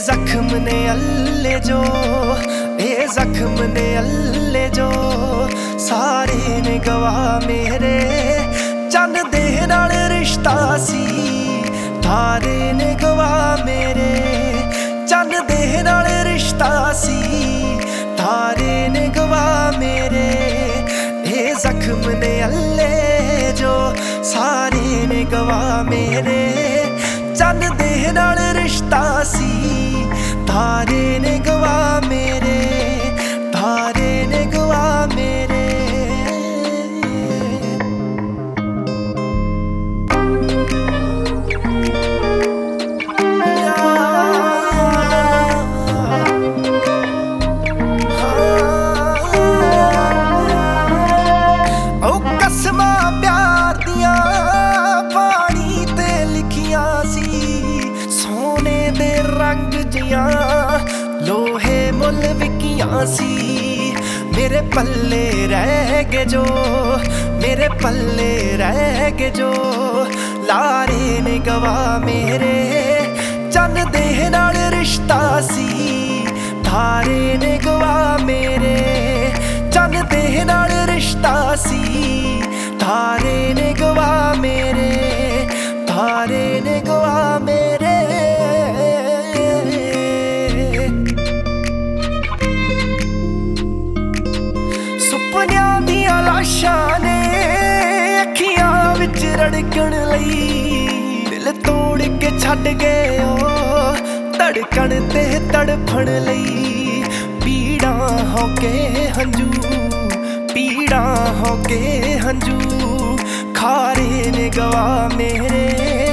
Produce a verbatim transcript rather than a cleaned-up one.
ਜ਼ਖਮ ਨੇ ਅੱਲੇ ਜੋ, ਇਹ ਜ਼ਖਮ ਨੇ ਅੱਲੇ ਜੋ, ਸਾਰੇ ਨੇ ਗਵਾ ਮੇਰੇ। ਚੰਨ ਦੇ ਨਾਲ ਰਿਸ਼ਤਾ ਸੀ, ਤਾਰੇ ਨੇ ਗਵਾ ਮੇਰੇ। ਚੰਨ ਦੇ ਨਾਲ ਰਿਸ਼ਤਾ ਸੀ, ਤਾਰੇ ਨੇ ਗਵਾ ਮੇਰੇ। ਇਹ ਜ਼ਖਮ ਨੇ ਅੱਲੇ ਜੋ, ਸਾਰੇ ਨੇ ਗਵਾ ਮੇਰੇ। ਚੰਨ ਦੇ ਨਾਲ ਰਿਸ਼ਤਾ ਸੀ, ਤਾਰੇ ਨੇ ਗਵਾ ਮੇਰੇ, ਤਾਰੇ ਨੇ ਗਵਾ ਮੇਰੇ। ਉਹ ਕਸਮਾਂ ਪਿਆਰ ਦੀਆਂ ਪਾਣੀ ਤੇ ਲਿਖੀਆਂ ਸੀ, ਸੋਨੇ ਦੇ ਰੰਗ ਜਿਆਂ ਲੋਹੇ ਮੁੱਲ ਵਿਕੀਆਂ ਸੀ। ਮੇਰੇ ਪੱਲੇ ਰਹਿ ਗਏ ਜੋ, ਮੇਰੇ ਪੱਲੇ ਰਹਿ ਗਏ ਜੋ, ਲਾਰੇ ਨੇ ਗਵਾ ਮੇਰੇ। ਚੰਨ ਦੇ ਨਾਲ ਰਿਸ਼ਤਾ ਸੀ, ਤਾਰੇ ਨੇ ਗਵਾ ਮੇਰੇ। ਚੰਨ ਦੇ ਨਾਲ ਰਿਸ਼ਤਾ ਸੀ, ਤਾਰੇ ਨੇ ਗਵਾ ਮੇਰੇ, ਤਾਰੇ ਨੇ ਗਵਾ ਮੇਰੇ। ਸੁਪਨਿਆਂ ਦੀਆਂ ਲਾਸ਼ਾਂ ਨੇ ਅੱਖੀਆਂ ਵਿੱਚ ਰੜਕਣ ਲਈ, ਦਿਲ ਤੋੜ ਕੇ ਛੱਡ ਗਏ ਉਹ ਧੜਕਣ ਤੇ ਤੜਫਣ ਲਈ। ਪੀੜਾਂ ਹੋ ਕੇ ਹੰਝੂ, ਪੀੜਾਂ ਹੋ ਕੇ ਹੰਝੂ, ਖਾਰੇ ਨੇ ਗਵਾ ਮੇਰੇ।